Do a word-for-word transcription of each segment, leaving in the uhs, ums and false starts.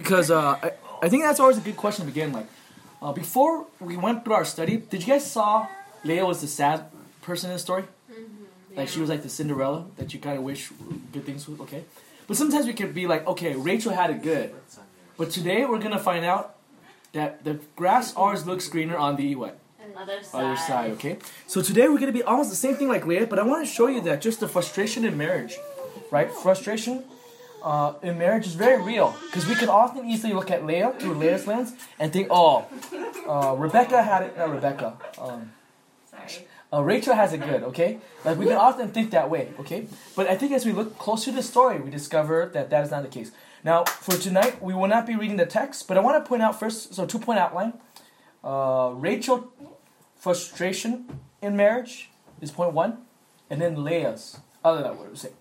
because uh, I, I think that's always a good question to begin. Like, uh, before we went through our study, did you guys saw Leah was the sad person in the story? Mm-hmm. Yeah. Like she was like the Cinderella that you kind of wish good things would. Okay, but sometimes we could be like, okay, Rachel had it good, but today we're gonna find out that the grass always looks greener on the what? Other side. Other side. Okay. So today we're gonna be almost the same thing like Leah, but I want to show you that just the frustration in marriage, right? Frustration. Uh, in marriage is very real because we can often easily look at Leah through Leah's lens and think, oh, uh, Rebecca had it, not Rebecca, um, Sorry. Uh, Rachel has it good, okay? Like we can often think that way, okay? But I think as we look closer to the story, we discover that that is not the case. Now, for tonight, we will not be reading the text, but I want to point out first, so two-point outline. Uh, Rachel frustration in marriage is point one, and then Leah's, other than what we say.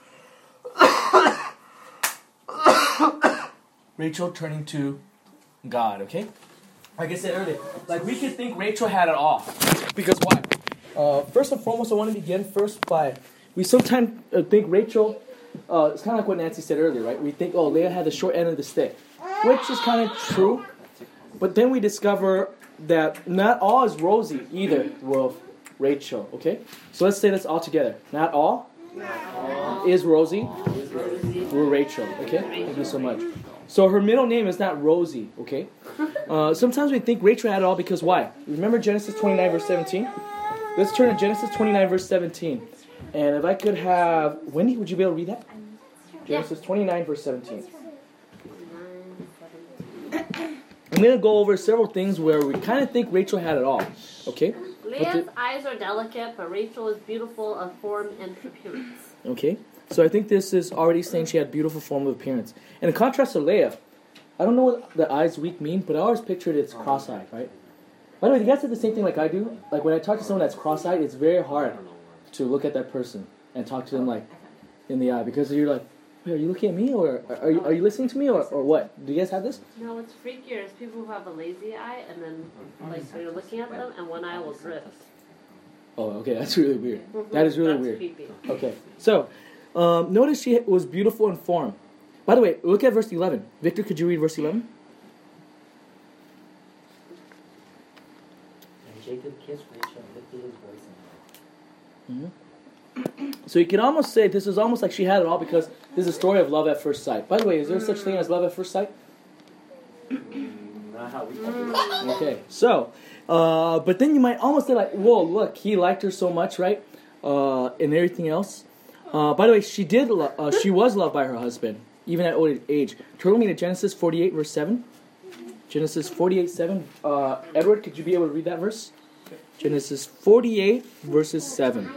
Rachel turning to God, okay? Like I said earlier, like we could think Rachel had it all. Because why? Uh, first and foremost, I want to begin first by, we sometimes uh, think Rachel, uh, it's kind of like what Nancy said earlier, right? We think, oh, Leah had the short end of the stick, which is kind of true. But then we discover that not all is rosy either with Rachel, okay? So let's say this all together. Not all, not all. is rosy with Rachel, okay? Thank you so much. So her middle name is not Rosie, okay? Uh, sometimes we think Rachel had it all because why? Remember Genesis twenty-nine verse seventeen? Let's turn to Genesis twenty-nine verse seventeen. And if I could have... Wendy, would you be able to read that? Genesis twenty-nine verse seventeen. I'm going to go over several things where we kind of think Rachel had it all, okay? Leah's the, eyes are delicate, but Rachel is beautiful of form and appearance. Okay. So I think this is already saying she had beautiful form of appearance. And in contrast to Leah, I don't know what the eyes weak mean, but I always pictured it's cross-eyed, right? By the way, you guys did the same thing like I do? Like when I talk to someone that's cross-eyed, it's very hard to look at that person and talk to them like in the eye because you're like, wait, are you looking at me or are you, are you listening to me or, or what? Do you guys have this? No, what's freakier is people who have a lazy eye and then like so you're looking at them and one eye will drift. Oh, okay, that's really weird. That is really that's weird. Creepy. Okay, so... Um, notice she was beautiful in form. By the way, look at verse eleven. Victor, could you read verse eleven? And Jacob kissed Rachel and lifted his voice in love. Mm-hmm. So you can almost say this is almost like she had it all because this is a story of love at first sight. By the way, is there such thing as love at first sight? Not how we think. Okay, so, uh, but then you might almost say like, whoa, look, he liked her so much, right? Uh, and everything else. Uh, by the way, she did. Lo- uh, she was loved by her husband, even at old age. Turn with me to Genesis forty-eight, verse seven. Genesis forty-eight, seven. Uh, Edward, could you be able to read that verse? Genesis forty-eight, verses seven.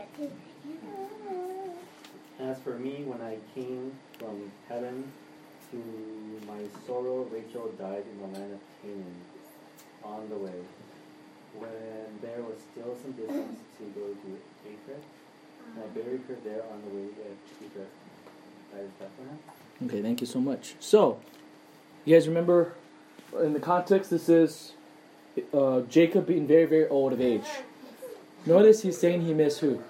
As for me, when I came from heaven to my sorrow, Rachel died in the land of Canaan on the way, when there was still some distance to go to Ephraim. And I buried her there on the way to Ephraim. That is Bethlehem. Okay, thank you so much. So, you guys remember, in the context, this is uh, Jacob being very, very old of age. Notice he's saying he missed who?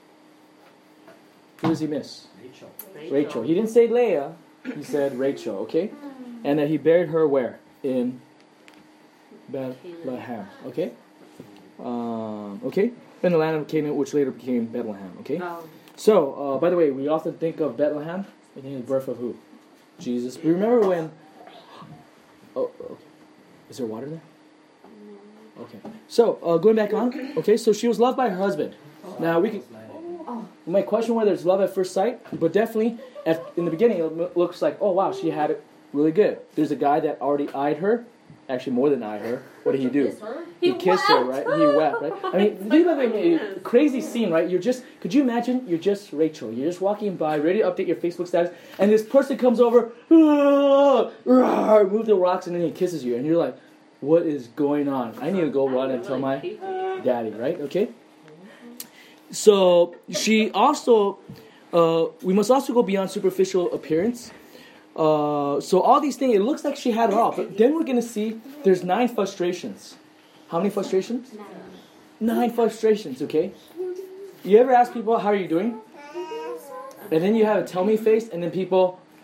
Who does he miss? Rachel. Rachel. Rachel. He didn't say Leah. He said Rachel, okay? And that he buried her where? In Bethlehem, okay? Um, okay? In the land of Canaan, which later became Bethlehem, okay? Oh. So, uh, by the way, we often think of Bethlehem, we think of the birth of who? Jesus. But remember when... Oh, okay. Is there water there? Okay. So, uh, going back on, okay, so she was loved by her husband. Now, we can... You might question whether it's love at first sight, but definitely, at, in the beginning, it looks like, oh, wow, she had it really good. There's a guy that already eyed her, actually more than eyed her. What did he do? He, he kissed her, right? He wept, right? I mean, think of a crazy scene, right? You're just, could you imagine, you're just Rachel. You're just walking by, ready to update your Facebook status, and this person comes over, ah, ah, move the rocks, and then he kisses you, and you're like, what is going on? I need to go run and tell my daddy, right? Okay? So, she also, uh, we must also go beyond superficial appearance. Uh, so all these things, it looks like she had it all. But then we're going to see there's nine frustrations. How many frustrations? Nine. Nine frustrations, okay? You ever ask people, how are you doing? And then you have a tell me face, and then people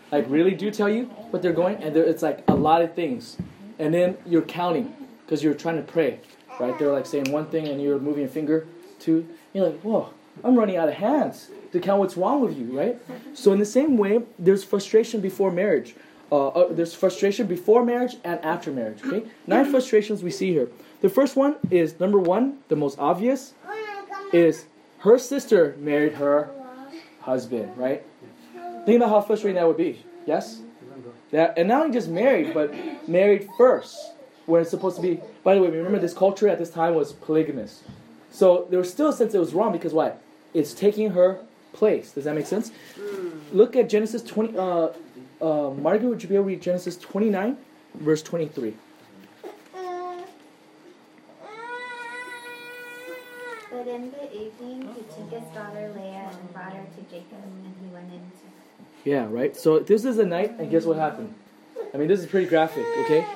like really do tell you what they're going, and it's like a lot of things, and then you're counting because you're trying to pray, right? They're like saying one thing and you're moving your finger to, you're like, whoa, I'm running out of hands to count what's wrong with you, right? So in the same way, there's frustration before marriage. Uh, uh, there's frustration before marriage and after marriage, okay? Nine frustrations we see here. The first one is, number one, the most obvious, is her sister married her husband, right? Think about how frustrating that would be, yes? That, and not only just married, but married first, when it's supposed to be, by the way, remember this culture at this time was polygamous. So there was still a sense it was wrong because why? It's taking her place. Does that make sense? Look at Genesis twenty, uh, uh, Margaret, would you be able to read Genesis twenty-nine, verse twenty-three? But in the evening he took his daughter Leah and brought her to Jacob, and he went in to her. Yeah, right? So this is the night, and guess what happened? I mean, this is pretty graphic, okay?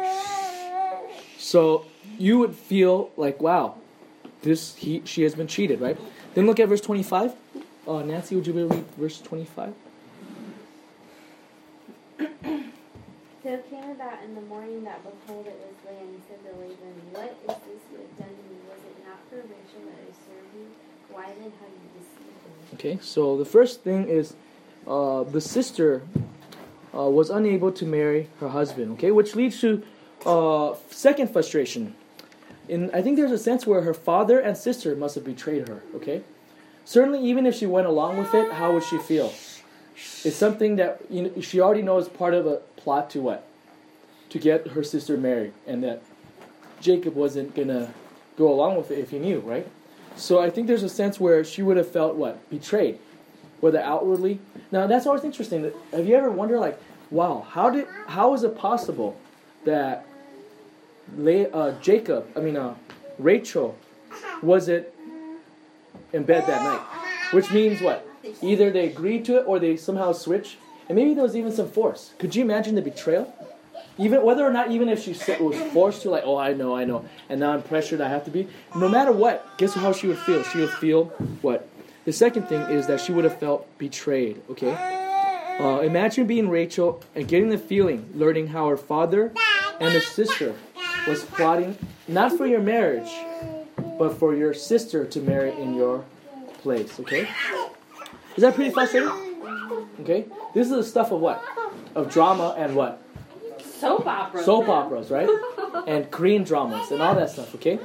So you would feel like, wow, this he she has been cheated, right? Then look at verse twenty-five. Uh, Nancy, would you be able to read verse twenty-five? So it came about in the morning that, behold, it was Leah, and he said to Laban, what is this you have done to me? Was it not for Rachel that I served you? Why then have you deceived me? Okay, so the first thing is uh, the sister uh, was unable to marry her husband, okay, which leads to uh, second frustration. In, I think there's a sense where her father and sister must have betrayed her, okay? Certainly, even if she went along with it, how would she feel? It's something that, you know, she already knows part of a plot to what? To get her sister married, and that Jacob wasn't going to go along with it if he knew, right? So I think there's a sense where she would have felt what? Betrayed. Whether outwardly. Now, that's always interesting. Have you ever wondered, like, wow, how did, how is it possible that Le- uh, Jacob, I mean, uh, Rachel, wasn't in bed that night? Which means what? Either they agreed to it or they somehow switched. And maybe there was even some force. Could you imagine the betrayal? Even whether or not, even if she was forced to, like, oh, I know, I know, and now I'm pressured, I have to be. No matter what, guess how she would feel? She would feel what? The second thing is that she would have felt betrayed, okay? Uh, imagine being Rachel and getting the feeling, learning how her father and her sister was plotting, not for your marriage, but for your sister to marry in your place, okay? Is that pretty frustrating? Okay? This is the stuff of what? Of drama and what? Soap operas. Soap man. operas, right? And Korean dramas and all that stuff, okay?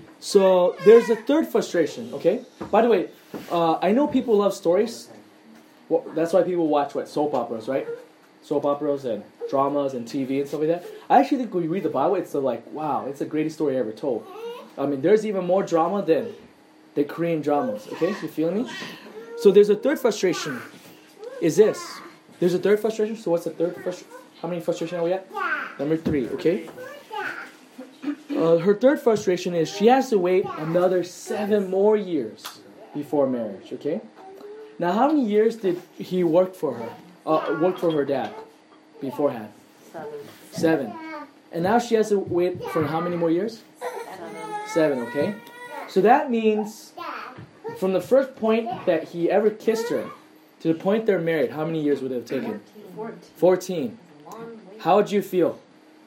So there's a third frustration, okay? By the way, uh, I know people love stories. Well, that's why people watch what? Soap operas, right? Soap operas and dramas and T V and stuff like that. I actually think when you read the Bible, it's a, like, wow, it's the greatest story ever told. I mean, there's even more drama than the Korean dramas, okay? You feel me? So there's a third frustration. Is this. There's a third frustration. So what's the third frustration? How many frustrations are we at? Number three, okay? Uh, her third frustration is she has to wait another seven more years before marriage, okay? Now, how many years did he work for her? Uh, work for her dad beforehand? Seven. Seven. And now she has to wait for how many more years? Seven. Seven, okay? So that means from the first point that he ever kissed her to the point they're married, how many years would it have taken? Fourteen. Fourteen. How would you feel?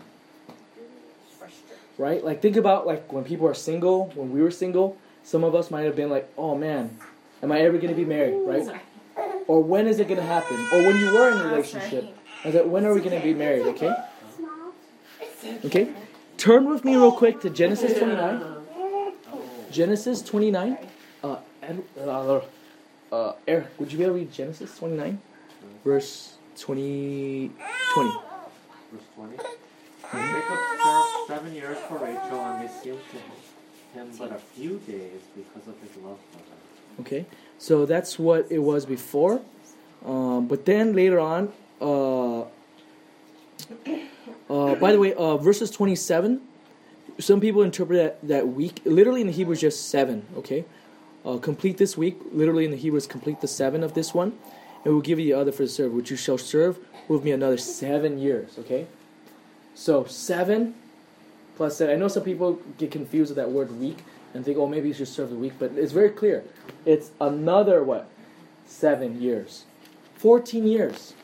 Right? Like, think about, like, when people are single, when we were single, some of us might have been like, oh man, am I ever going to be married, right? Or when is it going to happen? Or when you were in a relationship, I said, when are we going to be married, okay? Okay? Turn with me real quick to Genesis twenty-nine. Genesis twenty-nine. Uh, Ed, uh, uh, Eric, would you be able to read Genesis twenty-nine? Verse twenty, twenty. Verse twenty. Jacob served seven years for Rachel, and they seemed to him but a few days because of his love for her. Okay, so that's what it was before. Um, but then later on, uh, uh, by the way, uh, verses twenty-seven, some people interpret that, that week, literally in the Hebrew is just seven, okay? Uh, complete this week, literally in the Hebrew is complete the seven of this one, and we'll give you the other for the serve, which you shall serve with me another seven years, okay? So seven plus seven. I know some people get confused with that word week and think, oh, maybe you should serve the week, but it's very clear. It's another, what? Seven years. Fourteen years.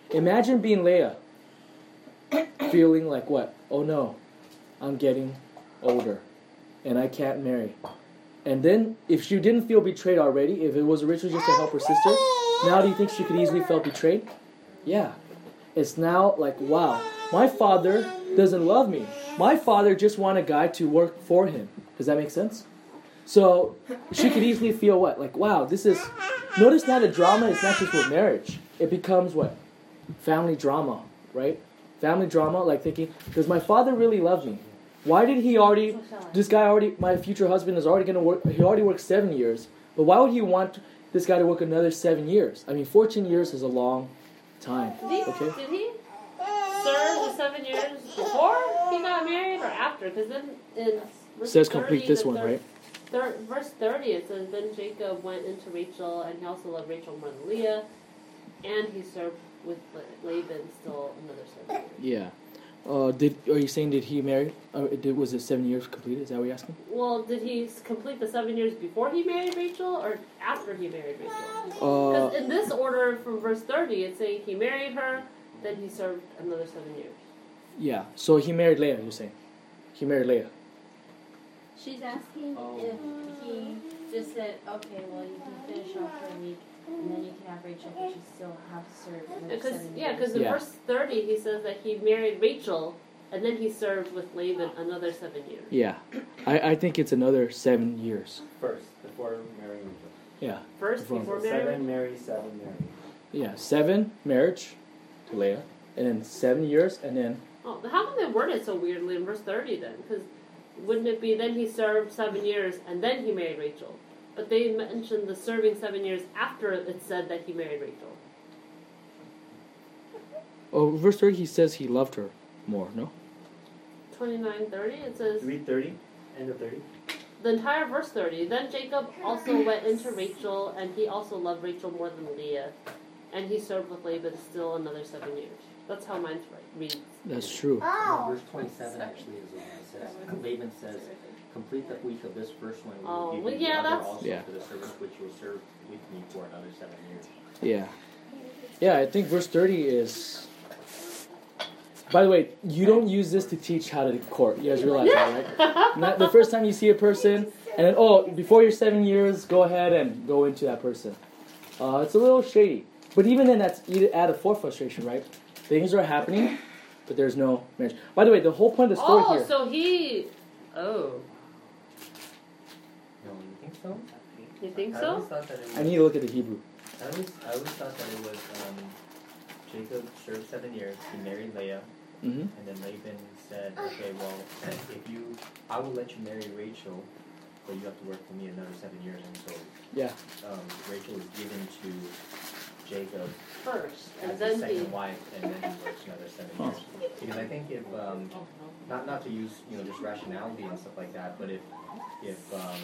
Imagine being Leah, feeling like what? Oh no, I'm getting older, and I can't marry. And then, if she didn't feel betrayed already, if it was originally just to help her sister, now do you think she could easily feel betrayed? Yeah. It's now like, wow, my father doesn't love me. My father just want a guy to work for him. Does that make sense? So she could easily feel what? Like, wow, this is... Notice now the drama is not just with marriage. It becomes what? Family drama, right? Family drama, like thinking, does my father really love me? Why did he already... This guy already... My future husband is already going to work... He already worked seven years. But why would he want this guy to work another seven years? I mean, fourteen years is a long time. Did he, okay? did he serve the seven years before he got married or after? Because then in verse Says thirty, complete this the one, third, right? Third, verse thirty, it says, then Jacob went into Rachel, and he also loved Rachel more than Leah, and he served with Laban still another seven years. Yeah. Uh, did are you saying did he marry? Uh, did was it seven years completed? Is that what you're asking? Well, did he s- complete the seven years before he married Rachel, or after he married Rachel? Uh, Because in this order from verse thirty, it's saying he married her, then he served another seven years. yeah. So he married Leah. You're saying he married Leah. She's asking Oh. if he just said, okay, well, you can finish off for a week, and then you can have Rachel, but you still have to serve another Because seven yeah, years. because in Yeah. verse thirty he says that he married Rachel, and then he served with Laban another seven years. Yeah. I, I think it's another seven years. First, before marrying Rachel. Yeah. First, Before- before So marriage. seven marry, seven marry. Yeah. Seven marriage to Leah, and then seven years, and then Oh, how come they word it so weirdly in verse thirty then? Because wouldn't it be then he served seven years and then he married Rachel? But they mentioned the serving seven years after it said that he married Rachel. oh, verse thirty he says he loved her more. No. twenty-nine thirty, it says, Read thirty, end of thirty. the entire verse thirty, then Jacob also went into Rachel, and he also loved Rachel more than Leah, and he served with Laban still another seven years. That's how mine reads. That's true. No, verse twenty-seven actually is the one that says, Laban says, complete the week of this first one. We will Oh, give well, you yeah, the other that's- also Yeah. for the service which you will serve with me for another seven years. Yeah. Yeah. I think verse thirty is. By the way, you don't use this to teach how to court. You guys realize that, right? Not the first time you see a person, and then, oh, before your seven years, go ahead and go into that person. Uh, it's a little shady. But even then, that's added for frustration, right? Things are happening, but there's no marriage. By the way, the whole point of the story Oh, here... so he... Oh. No, you think so? You think I so? always thought that it was, I need to look at the Hebrew. I always, I always thought that it was um, Jacob served seven years, he married Leah, Mm-hmm. and then Laban said, okay, well, if you, I will let you marry Rachel, but you have to work for me another seven years. And so Yeah. um, Rachel was given to Jacob First. And as then his he... second wife, and then he works another seven Huh. years. Because I think if, um, not not to use you know just rationality and stuff like that, but if if um,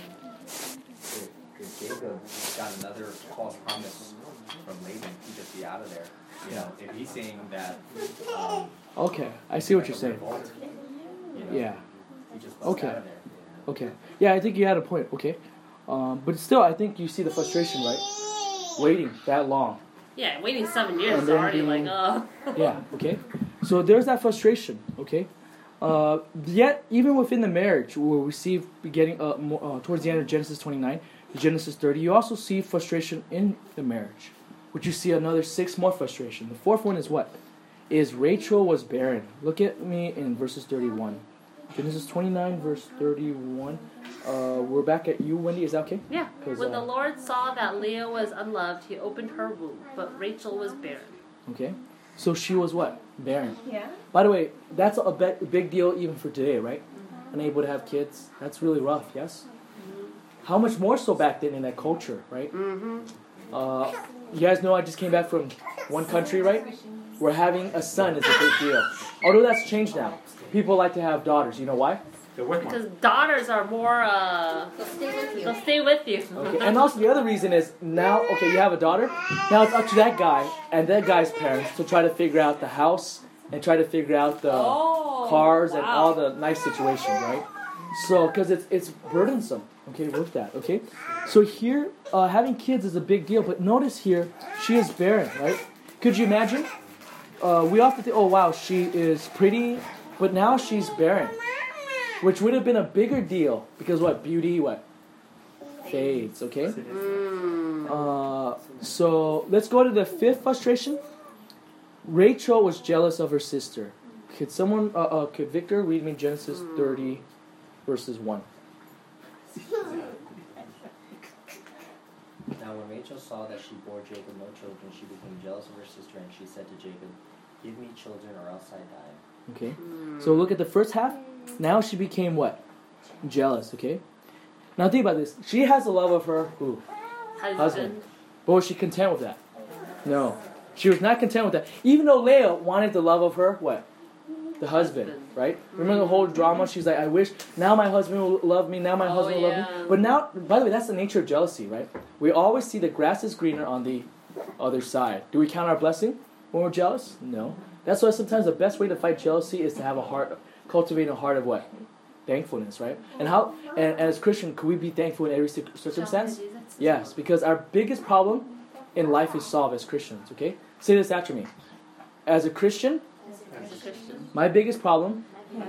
if, if Jacob got another false promise from Laban, he'd just be out of there. You know, if he's saying that. Um, Okay, I see what you're saying. You know, Yeah. he just busts Okay. out of there. Okay. Yeah, I think you had a point. Okay. Um, but still, I think you see the frustration, right? Waiting that long. Yeah, waiting seven years And is then already being- like, oh. Yeah, okay? So there's that frustration, okay? Uh, yet, even within the marriage, where we see getting uh, more, uh, towards the end of Genesis twenty-nine to Genesis thirty, you also see frustration in the marriage, which you see another six more frustration. The fourth one is what? Is Rachel was barren. Look at me in verses thirty-one. Genesis twenty-nine, verse thirty-one. Uh, we're back at you, Wendy. Is that okay? Yeah. 'Cause, When uh, the Lord saw that Leah was unloved, he opened her womb, but Rachel was barren. Okay. So she was what? Barren. Yeah. By the way, that's a be- big deal even for today, right? Unable to have kids. That's really rough, yes? How much more so back then in that culture, right? Mm-hmm. Uh, you guys know I just came back from one country, right? Where having a son is a big deal. Although that's changed now. People like to have daughters. You know why? They're worth more. Because daughters are more, uh, They'll stay with you. they'll stay with you. Okay. And also the other reason is now, okay, you have a daughter. Now it's up to that guy and that guy's parents to try to figure out the house and try to figure out the Oh, cars and wow. all the nice situations, right? So, because it's it's burdensome, okay, with that, okay? So here, uh, having kids is a big deal, but notice here, she is barren, right? Could you imagine? uh, we often think, oh wow, she is pretty, but now she's barren, which would have been a bigger deal because what? Beauty, what? Fades, okay? Uh, so let's go to the fifth frustration. Rachel was jealous of her sister. Could someone, uh, uh, could Victor read me Genesis thirty, verses one? Now when Rachel saw that she bore Jacob no children, she became jealous of her sister, and she said to Jacob, "Give me children, or else I die." Okay. So look at the first half. Now she became what? Jealous, okay? Now think about this. She has the love of her who? Husband. Husband. But was she content with that? No. She was not content with that. Even though Leah wanted the love of her, what? The husband, right? Remember the whole drama? She's like, I wish now my husband will love me, now my Oh, husband will yeah. love me. But now, by the way, that's the nature of jealousy, right? We always see the grass is greener on the other side. Do we count our blessing when we're jealous? No. That's why sometimes the best way to fight jealousy is to have a heart, cultivate a heart of what? Thankfulness, right? And how, and, and as Christian, could we be thankful in every cir- circumstance? Yes, because our biggest problem in life is solved as Christians, okay? Say this after me. As a Christian, As a Christian. my biggest problem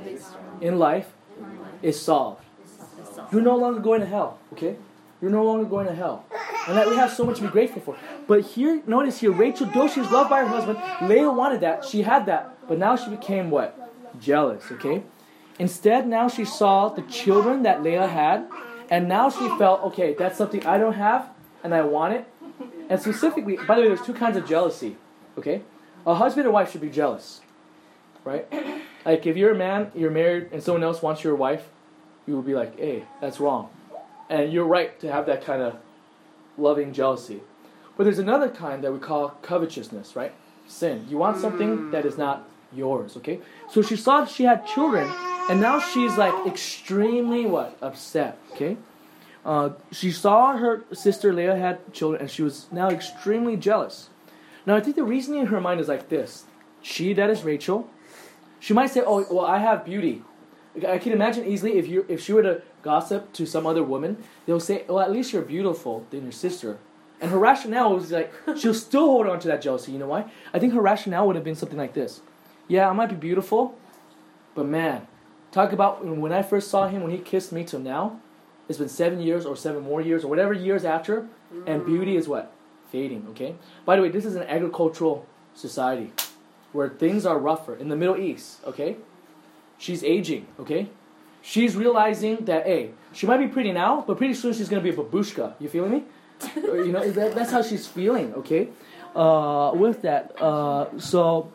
in life is solved. You're no longer going to hell, okay? You're no longer going to hell. And that we have so much to be grateful for. But here, notice here, Rachel, though she was loved by her husband, Leah wanted that. She had that. But now she became what? Jealous, okay? Instead, now she saw the children that Leah had. And now she felt, okay, that's something I don't have, and I want it. And specifically, by the way, there's two kinds of jealousy, okay? A husband and wife should be jealous, right? Like, if you're a man, you're married, and someone else wants your wife, you will be like, hey, that's wrong. And you're right to have that kind of loving jealousy. But there's another kind that we call covetousness, right? Sin. You want something that is not yours, okay? So she saw that she had children, and now she's like extremely, what? Upset, okay? Uh, she saw her sister Leah had children, and she was now extremely jealous. Now, I think the reasoning in her mind is like this. She, that is Rachel, she might say, oh, well, I have beauty. I can imagine easily if you if she were to gossip to some other woman, they'll say, well, at least you're beautiful than your sister. And her rationale was like, she'll still hold on to that jealousy. You know why? I think her rationale would have been something like this. Yeah, I might be beautiful, but man, talk about when I first saw him, when he kissed me till now, it's been seven years or seven more years or whatever years after, and beauty is what? Fading, okay? By the way, this is an agricultural society where things are rougher. In the Middle East, okay? She's aging, okay? She's realizing that, hey, she might be pretty now, but pretty soon she's going to be a babushka. You feeling me? You know, that, that's how she's feeling, okay? Uh, with that, uh, so,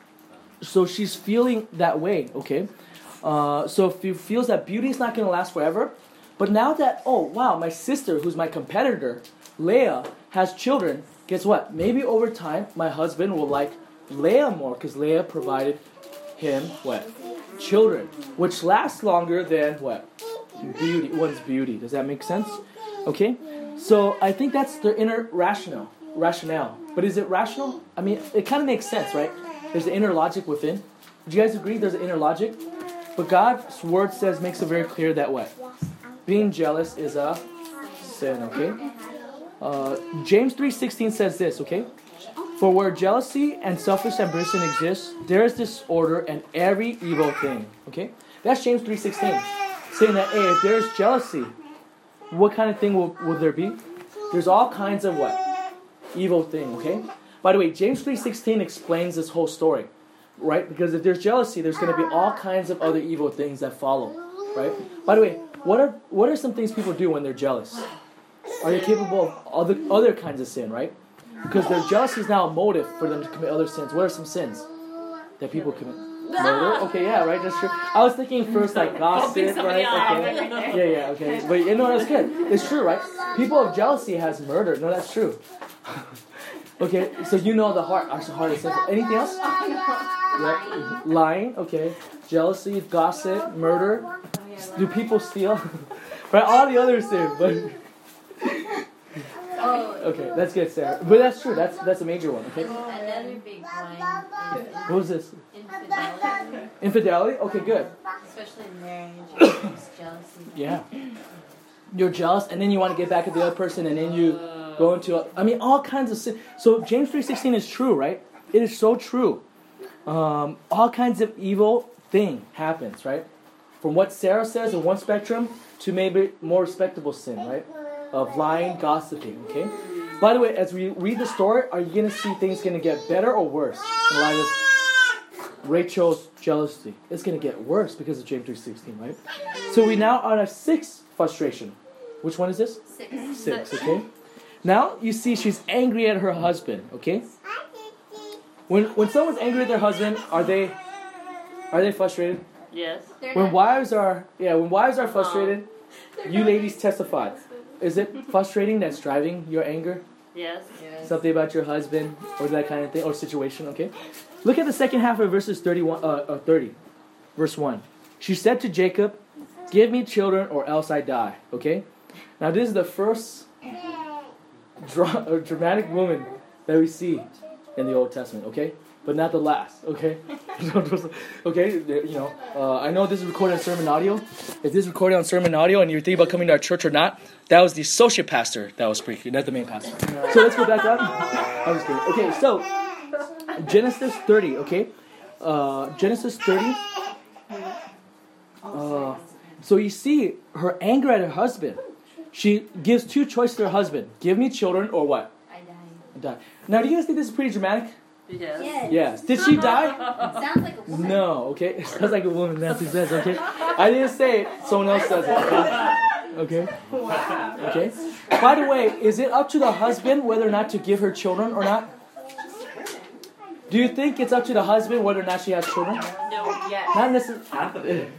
so she's feeling that way, okay? Uh, so if she feels that beauty is not going to last forever, but now that, oh, wow, my sister, who's my competitor, Leah, has children, guess what? Maybe over time, my husband will like Leah more, because Leah provided him, what? Children, which lasts longer than, what? Beauty, one's beauty. Does that make sense? Okay? So I think that's the inner rationale. Rationale. But is it rational? I mean, it kind of makes sense, right? There's the inner logic within. Would you guys agree there's an inner logic? But God's word says, makes it very clear that what? Being jealous is a sin, okay? Uh, James three sixteen says this, okay? For where jealousy and selfish ambition exist, there is disorder and every evil thing, okay? That's James three sixteen. Saying that, hey, if there's jealousy, what kind of thing will, will there be? There's all kinds of what? Evil thing, okay? By the way, James three sixteen explains this whole story, right? Because if there's jealousy, there's going to be all kinds of other evil things that follow, right? By the way, what are what are some things people do when they're jealous? Are they capable of other other kinds of sin, right? Because their jealousy is now a motive for them to commit other sins. What are some sins that people commit? Murder? Okay, yeah, right, that's true. I was thinking first like gossip, right? Okay. Yeah, yeah, okay. But you know, that's good. It's true, right? People of jealousy has murder. No, that's true. Okay, so you know the heart. Our heart is simple. Anything else? Yeah. Lying, okay. Jealousy, gossip, murder. Do people steal? Right, all the other sins, but... Okay, that's good, Sarah. But that's true. That's that's a major one. Okay. Another big one is What was this? infidelity, Infidelity. Okay, good. especially in marriage. It's jealousy. Yeah. You're jealous, and then you want to get back at the other person, and then you go into. I mean, all kinds of sin. So James three sixteen is true, right? It is so true. Um, all kinds of evil thing happens, right? From what Sarah says in one spectrum to maybe more respectable sin, right? Of lying, gossiping, okay? By the way, as we read the story, are you going to see things going to get better or worse in light of Rachel's jealousy? It's going to get worse because of James three sixteen, right? So we now are on our sixth frustration. Which one is this? Six. Six, okay? Now you see she's angry at her husband, okay? When when someone's angry at their husband, are they are they frustrated? Yes. They're When not- wives are yeah, when wives are frustrated, you ladies testify. Is it frustrating that's driving your anger? Yes. Something about your husband or that kind of thing or situation, okay? Look at the second half of verses thirty-one, uh, uh, thirty, verse one. She said to Jacob, "Give me children or else I die." Okay? Now this is the first dra- uh, dramatic woman that we see in the Old Testament, okay? But not the last, okay? Okay, you know, uh, I know this is recorded on sermon audio. If this is recorded on sermon audio and you're thinking about coming to our church or not, that was the associate pastor that was preaching, not the main pastor. So let's go back up. I'm just kidding. Okay, so Genesis thirty, okay? Uh, Genesis thirty. Uh, so you see her anger at her husband. She gives two choices to her husband. Give me children or what? I died. Die. Now, do you guys think this is pretty dramatic? Yes. Yes. Yes. Did she die? Sounds like a woman. No, okay? It sounds like a woman, Nancy says, okay? I didn't say it. Someone else says it, okay? Okay? Okay? By the way, is it up to the husband whether or not to give her children or not? Do you think it's up to the husband whether or not she has children? No. Yes. Not necessarily. Half of it.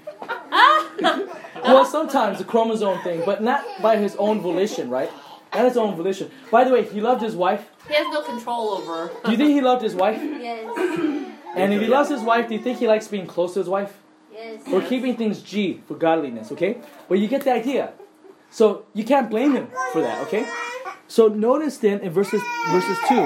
Well, sometimes a chromosome thing, but not by his own volition, right? Not his own volition. By the way, he loved his wife. He has no control over her. Do you think he loved his wife? Yes. And if he loves his wife, do you think he likes being close to his wife? Yes. Or keeping things G for godliness, okay? Well, you get the idea. So you can't blame him for that, okay? So notice then in verses verses two.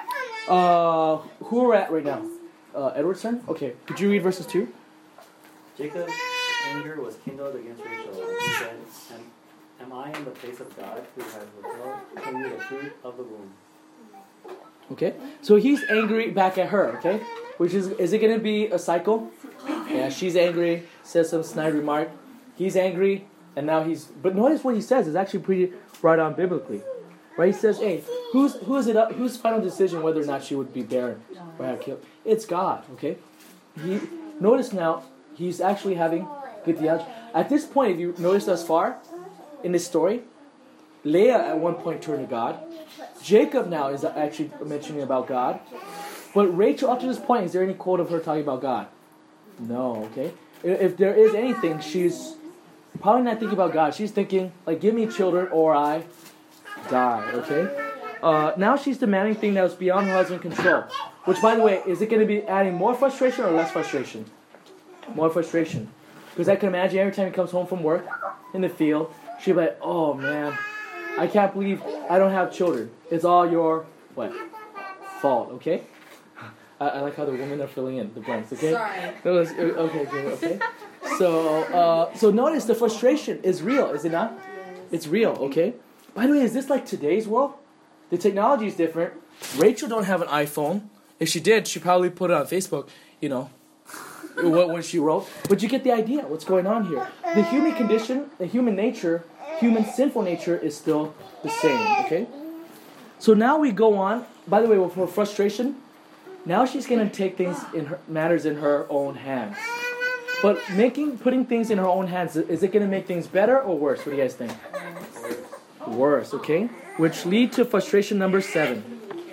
Uh, who are we at right now? Uh, Edward's turn? Okay. Could you read verses two? Jacob's anger was kindled against Rachel, and he said, am, am I in the place of God who has withheld from you the fruit of the womb? Okay. So he's angry back at her, okay? Which is, is it going to be a cycle? Yeah, she's angry, says some snide remark. He's angry, and now he's... But notice what he says is actually pretty right on biblically. Right? He says, hey, who's who is it up, whose final decision whether or not she would be barren or have killed? It's God, okay? He notice now, he's actually having good theology. At this point, if you notice thus far in this story, Leah at one point turned to God. Jacob now is actually mentioning about God. But Rachel, up to this point, is there any quote of her talking about God? No, okay? If there is anything, she's probably not thinking about God. She's thinking, like, give me children or I die, okay? Uh, now she's demanding thing that was beyond her husband's control. Which, by the way, is it going to be adding more frustration or less frustration? More frustration. Because I can imagine every time he comes home from work in the field, she'll be like, oh man, I can't believe I don't have children. It's all your, what? Fault, okay? I, I like how the women are filling in the blanks, okay? Sorry. No, it's- okay, good, okay. So, uh, so notice the frustration is real, is it not? It's real, okay? By the way, is this like today's world? The technology is different. Rachel don't have an iPhone. If she did, she'd probably put it on Facebook, you know, what, what she wrote. But you get the idea, what's going on here. The human condition, the human nature, human sinful nature is still the same, okay? So now we go on. By the way, with her frustration, now she's going to take things in her, matters in her own hands. But making, putting things in her own hands, is it going to make things better or worse? What do you guys think? Worse, okay? Which lead to frustration number seven.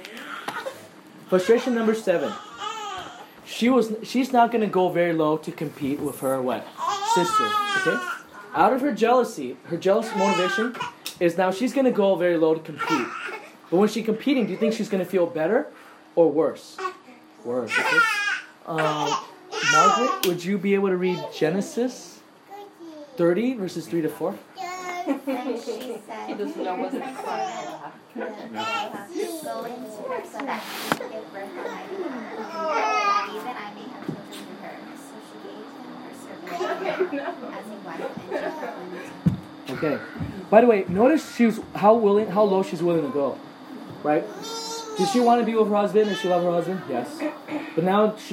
Frustration number seven. She was. She's not going to go very low to compete with her what? Sister, okay? Out of her jealousy, her jealous motivation is now she's going to go very low to compete. But when she's competing, do you think she's going to feel better or worse? Worse, okay? Um, Margaret, would you be able to read Genesis thirty, verses three to four? Then she said, He doesn't know what's "Go into her so that she may give birth to my baby, that even I may have children through her." So she gave him her servant as a wife, and Jacob went into her. Okay. By the way, notice she's how willing, how low she's willing to go, right? Did she want to be with her husband? Did she love her husband? Yes. But now she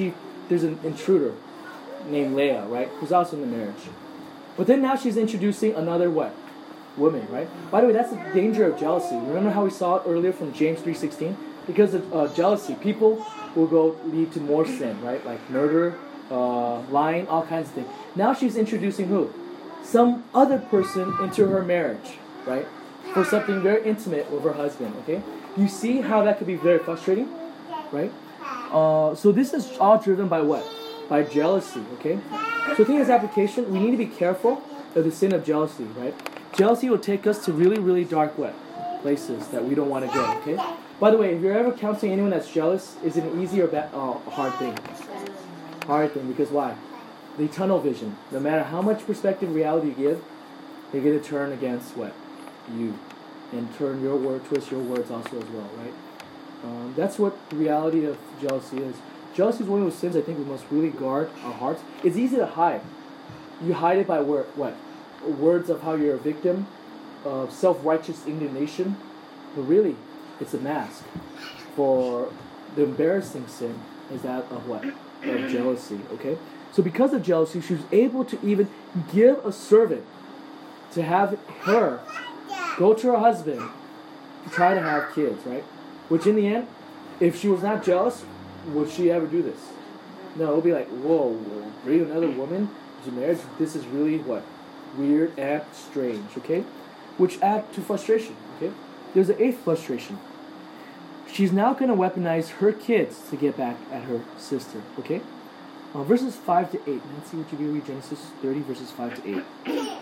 there's an intruder named Leah, right? Who's also in the marriage. But then now she's introducing another what? Woman, right? By the way, that's the danger of jealousy. Remember how we saw it earlier from James three sixteen? Because of uh, jealousy, people will go lead to more sin, right? Like murder, uh, lying, all kinds of things. Now she's introducing who? Some other person into her marriage, right? For something very intimate with her husband, okay? You see how that could be very frustrating, right? Uh, so this is all driven by what? By jealousy, okay? So I think as application, we need to be careful of the sin of jealousy, right? Jealousy will take us to really, really dark what? Places that we don't want to go, okay? By the way, if you're ever counseling anyone that's jealous, is it an easy or ba- uh, hard thing? Hard thing, because why? The tunnel vision. No matter how much perspective reality you give, they're going to turn against what? You. And turn your word, twist your words also as well, right? Um, that's what the reality of jealousy is. Jealousy is one of those sins I think we must really guard our hearts. It's easy to hide. You hide it by word, what? Words of how you're a victim, of self-righteous indignation. But really, it's a mask for the embarrassing sin is that of what? Of jealousy, okay? So because of jealousy, she was able to even give a servant to have her go to her husband to try to have kids, right? Which in the end, if she was not jealous, would she ever do this? No, it would be like, whoa, bring another woman into marriage? This is really what? Weird and strange, okay? Which add to frustration, okay? There's an eighth frustration. She's now going to weaponize her kids to get back at her sister, okay? Uh, verses five to eight. Let's see what you can read. Genesis thirty, verses five to eight.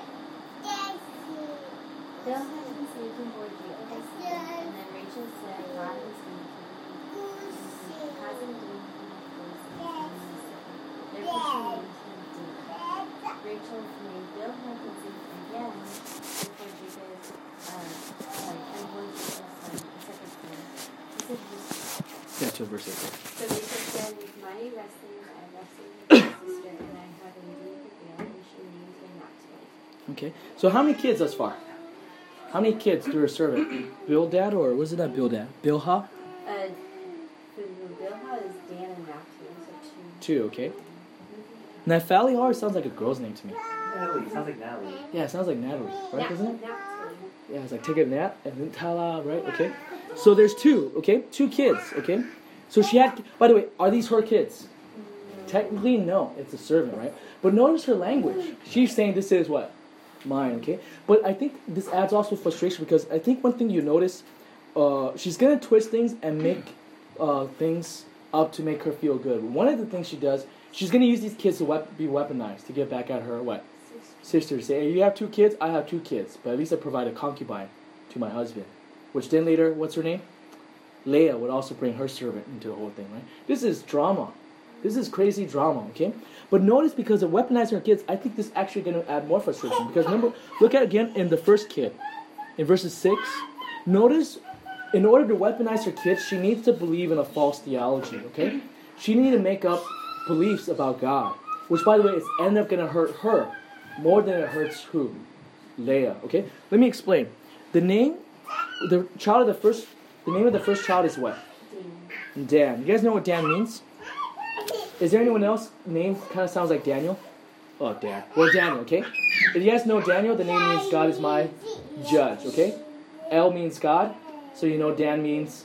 Bill had conceived and bore Jacob a son, and then Rachel said, God has been keeping me, and he hasn't given me a place in the city. Therefore she named him Dan. Rachel's name Bill had conceived again before Jacob, uh, sorry, and bore Jacob's son, a second son. He said, Yeah, to verse eight. so Rachel said, with mighty wrestling I wrestled with my sister, and I have indeed prevailed, and she named him Naphtali. Okay, so how many kids thus far? How many kids through her servant? Bildad, or was it not Bildad? Bilhah? Uh, for Bilhah is Dan and Naphtali, so two. Two, okay. Naphtali always sounds like a girl's name to me. Natalie, sounds like Natalie. Yeah, it sounds like Natalie, right, doesn't it? Naphtali. Yeah, it's like take a nap and then tala, right? Okay. So there's two, okay? Two kids, okay? So she had, by the way, are these her kids? Technically, no. It's a servant, right? But notice her language. She's saying this is what? Mine, okay? But I think this adds also frustration because I think one thing you notice, uh, she's going to twist things and make uh, things up to make her feel good. One of the things she does, she's going to use these kids to wep- be weaponized to get back at her what? Sister. Say, hey, you have two kids, I have two kids. But at least I provide a concubine to my husband. Which then later, what's her name? Leah would also bring her servant into the whole thing, right? This is drama. This is crazy drama, okay? But notice because of weaponizing her kids, I think this is actually going to add more frustration. Because remember, look at again in the first kid. In verses six, notice in order to weaponize her kids, she needs to believe in a false theology, okay? She needs to make up beliefs about God. Which, by the way, is ended up going to hurt her more than it hurts who? Leah, okay? Let me explain. The name, the child of the first, the name of the first child is what? Dan. Dan. You guys know what Dan means? Is there anyone else name kind of sounds like Daniel? Oh, Dan. Well, Daniel, okay? If you guys know Daniel, the name means God is my judge, okay? El means God, so you know Dan means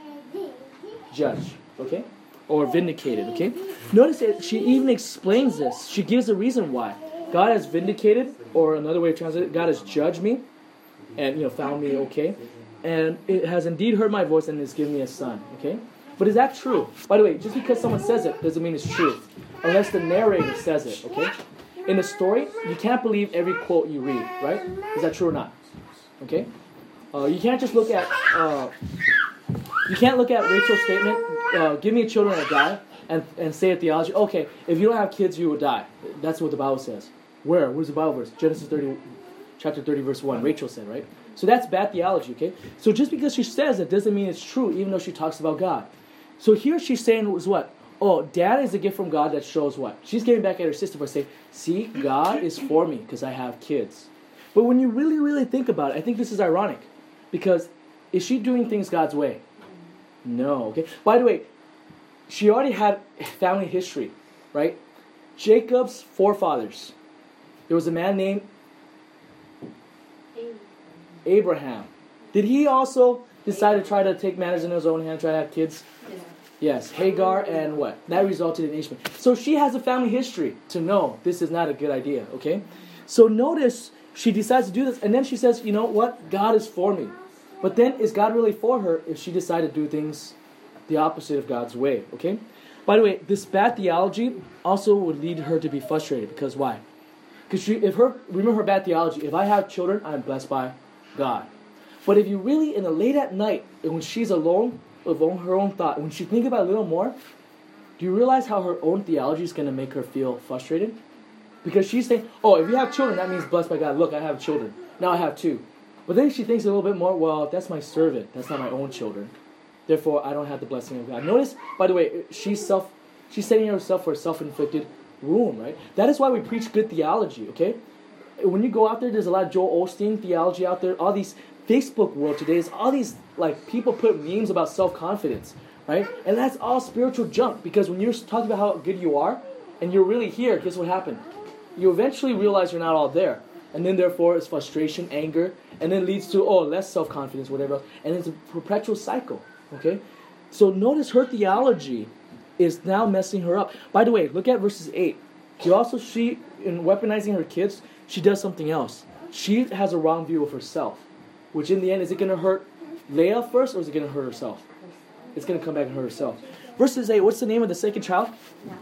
judge, okay? Or vindicated, okay? Notice that she even explains this. She gives a reason why. God has vindicated, or another way of translating it, God has judged me and, you know, found me okay. And it has indeed heard my voice and has given me a son, okay? But is that true? By the way, just because someone says it doesn't mean it's true. Unless the narrator says it, okay? In a story, you can't believe every quote you read, right? Is that true or not? Okay? Uh, you can't just look at, uh, you can't look at Rachel's statement, uh, give me children or die, and, and say a theology, okay, if you don't have kids, you will die. That's what the Bible says. Where? Where's the Bible verse? Genesis thirty, chapter thirty, verse one. Rachel said, right? So that's bad theology, okay? So just because she says it doesn't mean it's true, even though she talks about God. So here she's saying was what? Oh, dad is a gift from God that shows what? She's getting back at her sister by saying, see, God is for me because I have kids. But when you really, really think about it, I think this is ironic. Because is she doing things God's way? No, okay? By the way, she already had family history. right? Jacob's forefathers. There was a man named Abraham. Did he also decide to try to take matters in his own hand, try to have kids? Yes, Hagar and what? That resulted in Ishmael. So she has a family history to know this is not a good idea, okay? So notice she decides to do this, and then she says, you know what? God is for me. But then is God really for her if she decided to do things the opposite of God's way, okay? By the way, this bad theology also would lead her to be frustrated, because why? Because she, if her, remember her bad theology, if I have children, I'm blessed by God. But if you really, in the late at night, and when she's alone, of her own thought, when she think about it a little more, do you realize how her own theology is going to make her feel frustrated? Because she's saying, oh, if you have children, that means blessed by God. Look, I have children. Now I have two. But then she thinks a little bit more, well, that's my servant. That's not my own children. Therefore, I don't have the blessing of God. Notice, by the way, she's self, she's setting herself for a self-inflicted wound, right? That is why we preach good theology, okay? When you go out there, there's a lot of Joel Osteen theology out there. All these Facebook world today is all these, like, people put memes about self-confidence, right? And that's all spiritual junk, because when you're talking about how good you are, and you're really here, guess what happened? You eventually realize you're not all there. And then, therefore, it's frustration, anger, and then leads to, oh, less self-confidence, whatever else. And it's a perpetual cycle, okay? So notice her theology is now messing her up. By the way, look at verses eight. She also, she, in weaponizing her kids, she does something else. She has a wrong view of herself, which in the end, is it going to hurt Leah first, or is it going to hurt herself? It's going to come back and hurt herself. Verses eight, what's the name of the second child?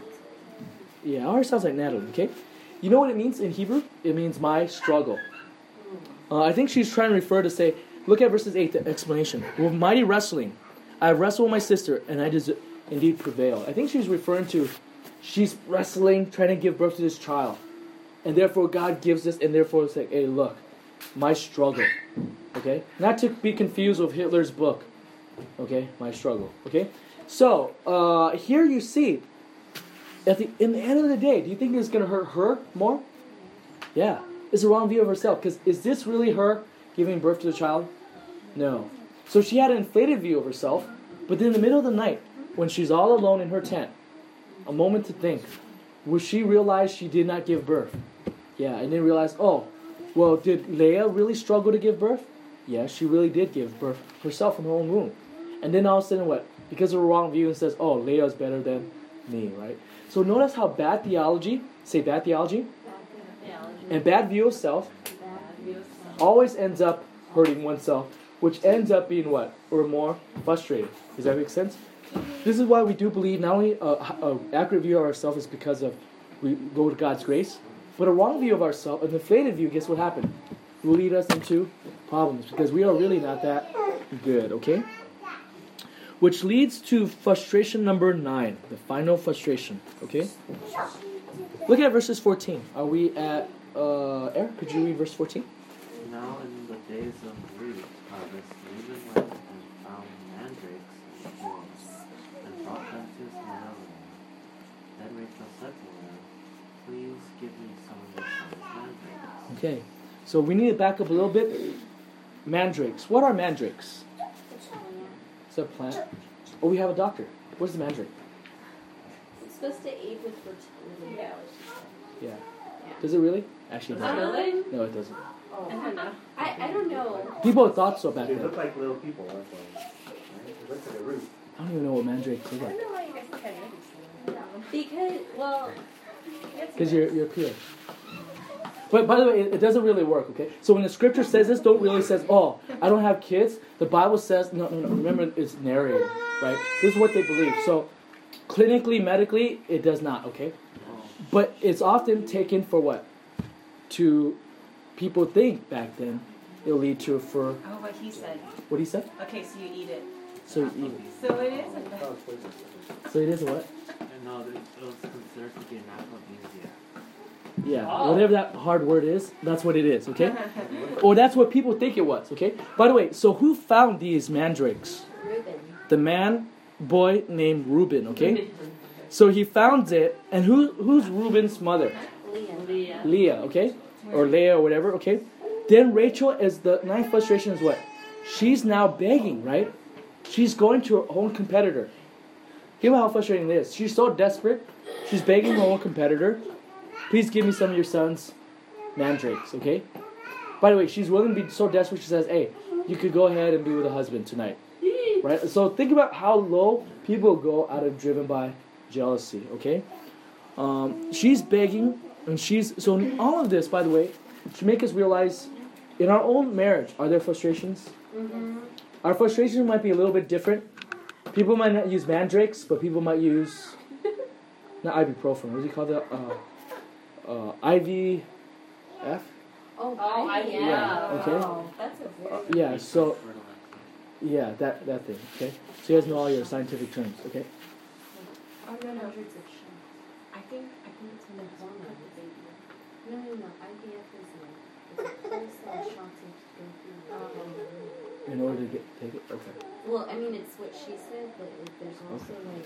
Yeah, ours sounds like Natalie, okay? You know what it means in Hebrew? It means my struggle. Uh, I think she's trying to refer to say, look at verses eight, the explanation. With mighty wrestling, I wrestled with my sister, and I did indeed prevail. I think she's referring to, she's wrestling, trying to give birth to this child. And therefore God gives this, and therefore it's like, hey, look, my struggle. Okay? Not to be confused with Hitler's book. Okay? My struggle. Okay? So, uh, here you see, at the in the end of the day, do you think it's going to hurt her more? Yeah. It's a wrong view of herself. Because is this really her giving birth to the child? No. So she had an inflated view of herself. But then in the middle of the night, when she's all alone in her tent, a moment to think, will she realize she did not give birth? Yeah, and then realize, oh, well, did Leah really struggle to give birth? Yeah, she really did give birth herself from her own womb. And then all of a sudden, what? Because of a wrong view, and says, oh, Leah is better than me, right? So notice how bad theology, say bad theology, and bad view of self always ends up hurting oneself, which ends up being what? Or more frustrated. Does that make sense? This is why we do believe not only an accurate view of ourselves is because of we go to God's grace, but a wrong view of ourselves, an inflated view, guess what happened? It will lead us into problems because we are really not that good, okay? Which leads to frustration number nine, the final frustration, okay? Look at verses fourteen. Are we at, uh, Eric, could you read verse fourteen? Now in the days of wheat harvest, Laban went and found mandrakes in the fields, and brought them to his mother. Then Rachel said to her, please give me some of your son's mandrakes. Okay, so we need to back up a little bit. Mandrakes. What are mandrakes? It's a plant. Oh, we have a doctor. What's the mandrake? It's supposed to aid with fertility. Yeah. Yeah. Does it really? Actually, it Not doesn't. really? No, it doesn't. I don't know. I, I don't know. People thought so back They then. look like little people, that's why. Right? It looks like a root. I don't even know what mandrakes look like. Because, well, Because you're, you're pure. But by the way, it, it doesn't really work, okay? So when the scripture says this, don't really says, oh, I don't have kids. The Bible says, no, no, no. Remember, it's narrated, right? This is what they believe. So clinically, medically, it does not, okay? But it's often taken for what? To people think back then it'll lead to for Oh, what he said. what he said. Okay, so you eat it. So you eat it. So it is. A, That was poisonous. So it is a what? And no, it was considered to be an aphrodisiac. Yeah, Oh. whatever that hard word is, that's what it is, okay? Or that's what people think it was, okay? By the way, so who found these mandrakes? Reuben. The man, boy named Reuben, okay? So he found it, and who who's Reuben's mother? Leah. Leah. Leah, okay? Or Leah or whatever, okay? Then Rachel is the ninth frustration is what? She's now begging, right? She's going to her own competitor. Think about how frustrating it is. She's so desperate She's begging her own competitor, please give me some of your son's mandrakes, okay? By the way, she's willing to be so desperate, she says, hey, you could go ahead and be with a husband tonight. Right? So think about how low people go out of driven by jealousy, okay? Um, she's begging, and she's... So in all of this, by the way, should make us realize, in our own marriage, are there frustrations? Mm-hmm. Our frustrations might be a little bit different. People might not use mandrakes, but people might use... Not ibuprofen, what do you call that? Uh, uh, I V F? Oh, Oh, I- yeah. Yeah, okay. Oh, that's a very Uh, yeah, so... Yeah, that, that thing, okay? So you guys know all your scientific terms, okay? Oh, no, no. Hundreds of shots. I think I think it's when it's one of the baby. No, no, no. I V F is a, it's a whole cell shot to go through. Um, In order to get take it? Okay. well, I mean, it's what she said, but it, there's also like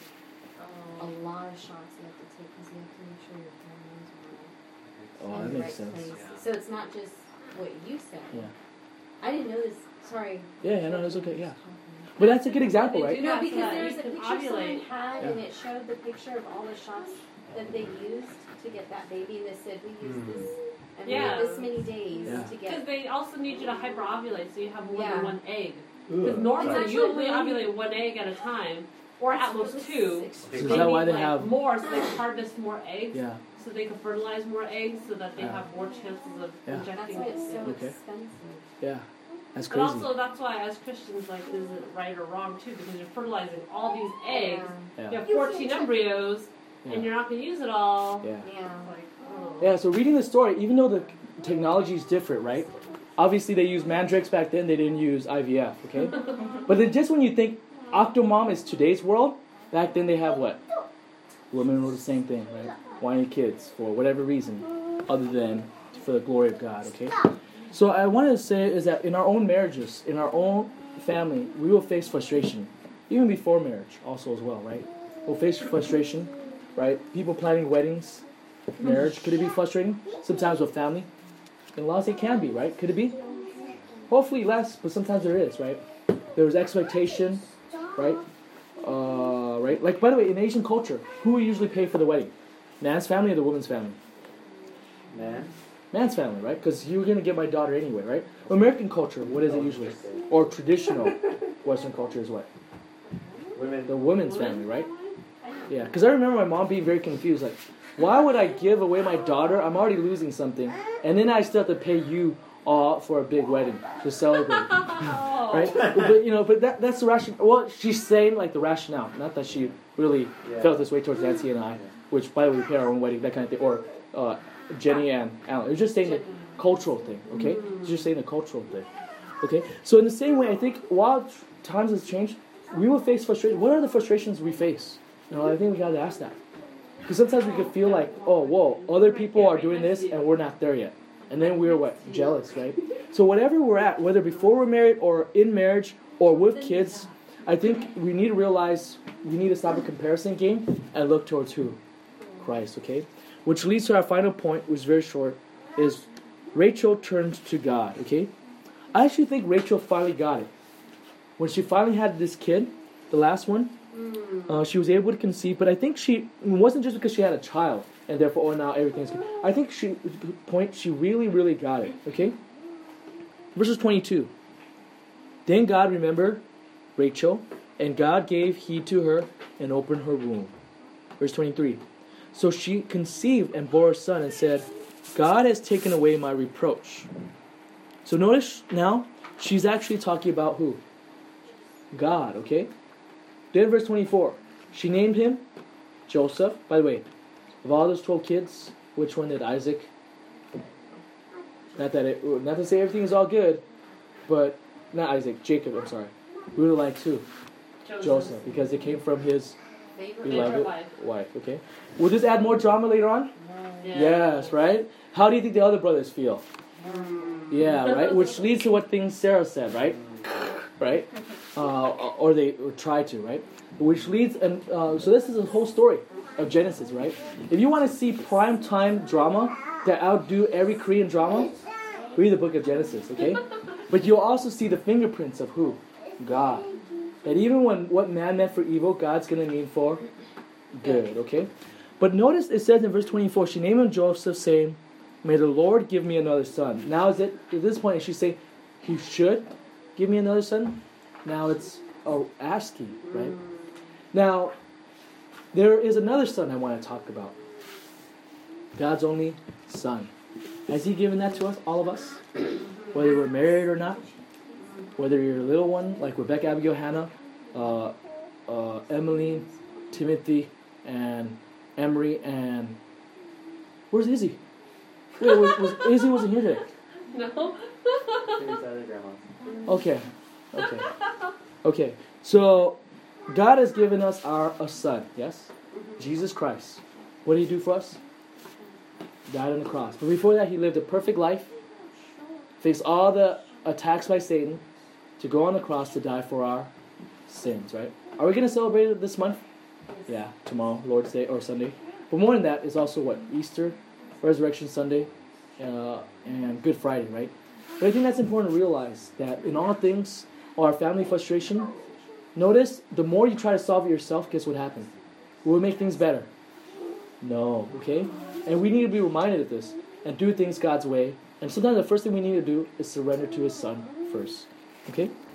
a Oh. lot of shots you have to take because you have to make sure your hormones are Oh, in that the makes right sense. place. So it's not just what you said. Yeah. I didn't know this. Sorry. Yeah, yeah, no, it's okay, yeah. But that's a good example, They right? do No, that so because that there was you a can picture someone ovulate. had, Yeah. and it showed the picture of all the shots that they used to get that baby, and they said we used this, and we Yeah. had this many days Yeah. to Because get. they also need you to hyperovulate, so you have more Yeah. than one egg. Because Ugh. normally It's you actually only really- ovulate one egg at a time, or at most two. So They is that why need, they like, have... more, so they harvest more eggs, Yeah, so they can fertilize more eggs, so that they Yeah. have more chances of Yeah. That's injecting why it's so Okay. expensive. yeah. That's But crazy. also, that's why as Christians, like, is it right or wrong too? Because you're fertilizing all these eggs. Yeah. You have fourteen embryos, and Yeah. you're not going to use it all. Yeah. Yeah. Like, oh. Yeah, so reading the story, even though the technology is different, right? Obviously, they used mandrakes back then. They didn't use I V F, okay? But then just when you think Octomom is today's world, back then they have what? Women were the same thing, right? Wanting kids for whatever reason, other than for the glory of God, okay? So I wanted to say is that in our own marriages, in our own family, we will face frustration, even before marriage, also as well, right? We'll face frustration, right? People planning weddings, marriage, could it be frustrating? Sometimes with family. In laws, it can be, right? Could it be? Hopefully less, but sometimes there is, right? There's expectation, right? Uh, right? Like, by the way, in Asian culture, who will usually pay for the wedding? Man's family or the woman's family? Man. Man's family, right? Because you're going to get my daughter anyway, right? American culture, what is it usually? Or traditional Western culture is what? Women. The woman's family, right? Yeah, because I remember my mom being very confused, like, why would I give away my daughter? I'm already losing something. And then I still have to pay you all for a big wedding to celebrate. Oh. Right? But, you know, but that, that's the rationale. Well, she's saying, like, the rationale. Not that she really Yeah. felt this way towards Nancy and I, which, by the way, we pay our own wedding, that kind of thing. Or uh, Jenny and Alan. It was just saying the cultural thing, okay? It's just saying the cultural thing. Okay? So in the same way, I think while times has changed, we will face frustration. What are the frustrations we face? You know, I think we got to ask that. Because sometimes we could feel like, oh, whoa, other people are doing this and we're not there yet. And then we're what? Jealous, right? So whatever we're at, whether before we're married or in marriage or with kids, I think we need to realize we need to stop a comparison game and look towards who? Christ, okay? Which leads to our final point, which is very short, is Rachel turned to God, okay? I actually think Rachel finally got it. When she finally had this kid, the last one, uh, she was able to conceive, but I think she, it wasn't just because she had a child, and therefore, oh, now everything's good. I think she, point, she really, really got it, okay? Verses twenty-two. Then God remembered Rachel, and God gave heed to her and opened her womb. Verse twenty-three. So she conceived and bore a son and said, God has taken away my reproach. So notice now, she's actually talking about who? God, okay? Then verse twenty-four. She named him Joseph. By the way, of all those twelve kids, which one did Isaac? Not that it, not to say everything is all good, but not Isaac, Jacob, I'm sorry. We would like too. Joseph. Joseph, because it came from his Favorite beloved wife. wife, okay? Will this add more drama later on? Yeah. Yes, right? How do you think the other brothers feel? Yeah, right? Which leads to what things Sarah said, right? Right? Uh, or they or try to, right? Which leads, and uh, so this is a whole story of Genesis, right? If you want to see prime time drama that outdo every Korean drama, read the book of Genesis, okay? But you'll also see the fingerprints of who? God. That even when what man meant for evil, God's going to mean for good, okay? But notice it says in verse twenty-four, she named him Joseph, saying, may the Lord give me another son. Now is it, at this point, is she saying, he should give me another son? Now it's oh, asking, right? Now, there is another son I want to talk about. God's only son. Has he given that to us, all of us? Whether we're married or not? Whether you're a little one, like Rebecca, Abigail, Hannah, uh, uh, Emily, Timothy, and Emery, and... Where's Izzy? Wait, was, was, Izzy wasn't here today. No. Okay. Okay. Okay. So, God has given us our a son, yes? Jesus Christ. What did he do for us? Died on the cross. But before that, he lived a perfect life, faced all the attacks by Satan, to go on the cross to die for our sins, right? Are we going to celebrate it this month? Yeah, tomorrow, Lord's Day, or Sunday. But more than that, is also what? Easter, Resurrection Sunday, uh, and Good Friday, right? But I think that's important to realize that in all things, our family frustration, notice, the more you try to solve it yourself, guess what happens? Will it make things better? No, okay? And we need to be reminded of this and do things God's way. And sometimes the first thing we need to do is surrender to his son first. Okay?